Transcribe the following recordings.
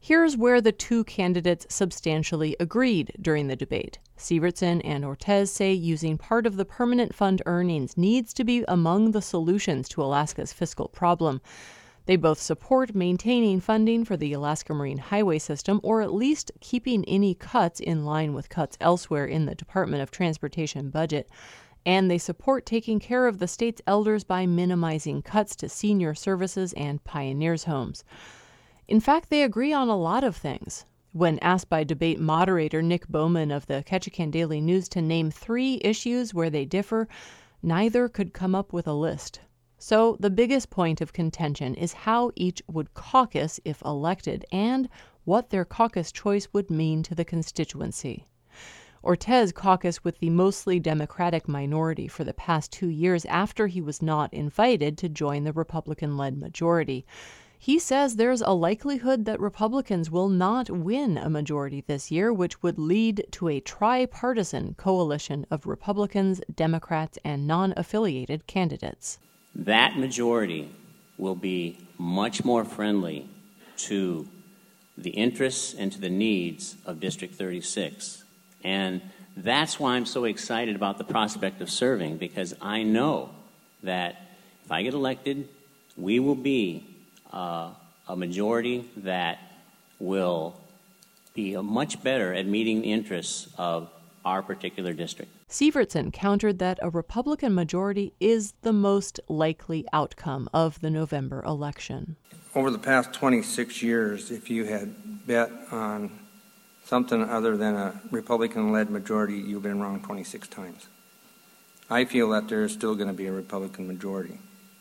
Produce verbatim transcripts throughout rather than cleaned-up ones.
Here's where the two candidates substantially agreed during the debate. Sivertson and Ortez say using part of the permanent fund earnings needs to be among the solutions to Alaska's fiscal problem. They both support maintaining funding for the Alaska Marine Highway System, or at least keeping any cuts in line with cuts elsewhere in the Department of Transportation budget. And they support taking care of the state's elders by minimizing cuts to senior services and pioneers' homes. In fact, they agree on a lot of things. When asked by debate moderator Nick Bowman of the Ketchikan Daily News to name three issues where they differ, neither could come up with a list. So the biggest point of contention is how each would caucus if elected and what their caucus choice would mean to the constituency. Ortez caucused with the mostly Democratic minority for the past two years after he was not invited to join the Republican-led majority. He says there's a likelihood that Republicans will not win a majority this year, which would lead to a tripartisan coalition of Republicans, Democrats, and non-affiliated candidates. That majority will be much more friendly to the interests and to the needs of District thirty-six. And that's why I'm so excited about the prospect of serving, because I know that if I get elected, we will be uh, a majority that will be much better at meeting the interests of our particular district. Sivertson countered that a Republican majority is the most likely outcome of the November election. Over the past twenty-six years, if you had bet on something other than a Republican-led majority, you've been wrong twenty-six times. I feel that there is still going to be a Republican majority.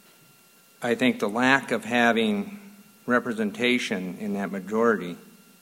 I think the lack of having representation in that majority,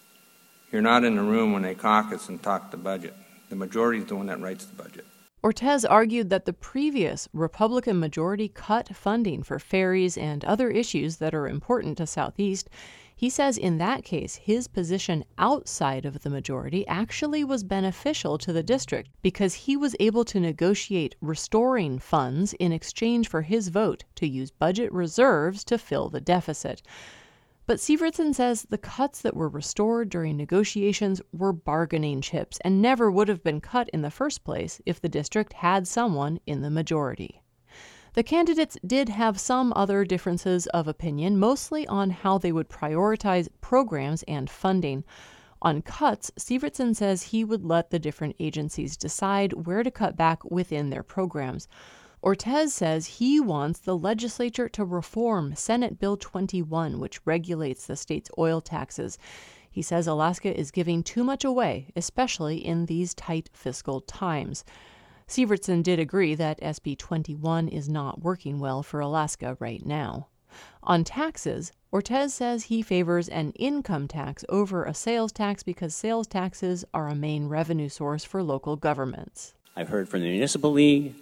you're not in the room when they caucus and talk the budget. The majority is the one that writes the budget. Ortez argued that the previous Republican majority cut funding for ferries and other issues that are important to Southeast. He says in that case, his position outside of the majority actually was beneficial to the district because he was able to negotiate restoring funds in exchange for his vote to use budget reserves to fill the deficit. But Sivertson says the cuts that were restored during negotiations were bargaining chips and never would have been cut in the first place if the district had someone in the majority. The candidates did have some other differences of opinion, mostly on how they would prioritize programs and funding. On cuts, Sivertson says he would let the different agencies decide where to cut back within their programs. Ortez says he wants the legislature to reform Senate Bill twenty-one, which regulates the state's oil taxes. He says Alaska is giving too much away, especially in these tight fiscal times. Sivertson did agree that S B twenty-one is not working well for Alaska right now. On taxes, Ortez says he favors an income tax over a sales tax because sales taxes are a main revenue source for local governments. I've heard from the Municipal League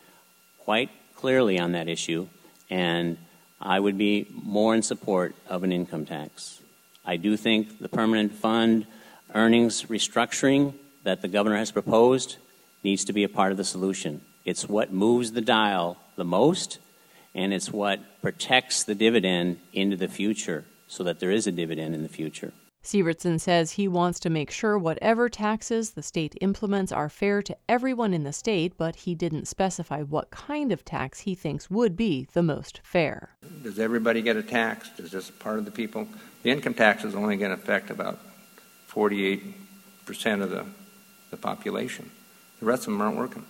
quite clearly on that issue, and I would be more in support of an income tax. I do think the permanent fund earnings restructuring that the governor has proposed needs to be a part of the solution. It's what moves the dial the most, and it's what protects the dividend into the future so that there is a dividend in the future. Sivertson says he wants to make sure whatever taxes the state implements are fair to everyone in the state, but he didn't specify what kind of tax he thinks would be the most fair. Does everybody get a tax? Is this part of the people? The income tax is only going to affect about forty-eight percent of the, the population. The rest of them aren't working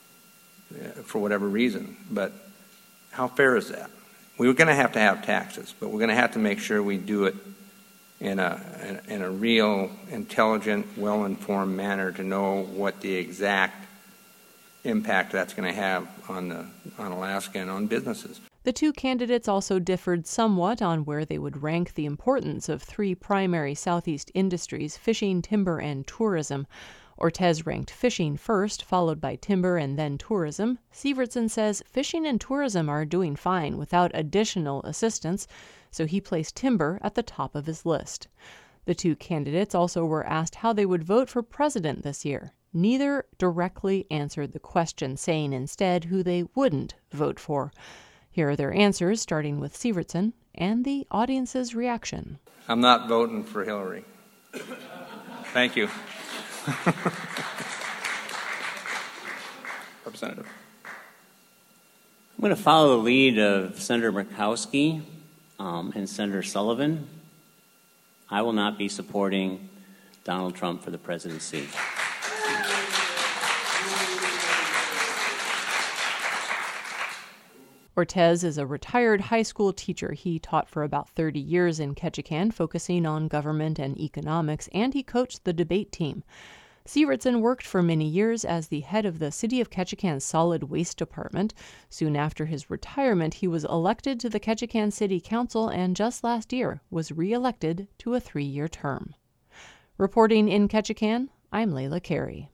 for whatever reason. But how fair is that? We're going to have to have taxes, but we're going to have to make sure we do it in a in a real, intelligent, well-informed manner to know what the exact impact that's going to have on the on Alaska and on businesses. The two candidates also differed somewhat on where they would rank the importance of three primary Southeast industries: fishing, timber, and tourism. Ortez ranked fishing first, followed by timber and then tourism. Sivertson says fishing and tourism are doing fine without additional assistance, so he placed timber at the top of his list. The two candidates also were asked how they would vote for president this year. Neither directly answered the question, saying instead who they wouldn't vote for. Here are their answers, starting with Sivertson and the audience's reaction. I'm not voting for Hillary. Thank you. Representative. I'm going to follow the lead of Senator Murkowski um, and Senator Sullivan. I will not be supporting Donald Trump for the presidency. Ortez is a retired high school teacher. He taught for about thirty years in Ketchikan, focusing on government and economics, and he coached the debate team. Sievertson worked for many years as the head of the City of Ketchikan's Solid Waste Department. Soon after his retirement, he was elected to the Ketchikan City Council and just last year was re-elected to a three-year term. Reporting in Ketchikan, I'm Layla Carey.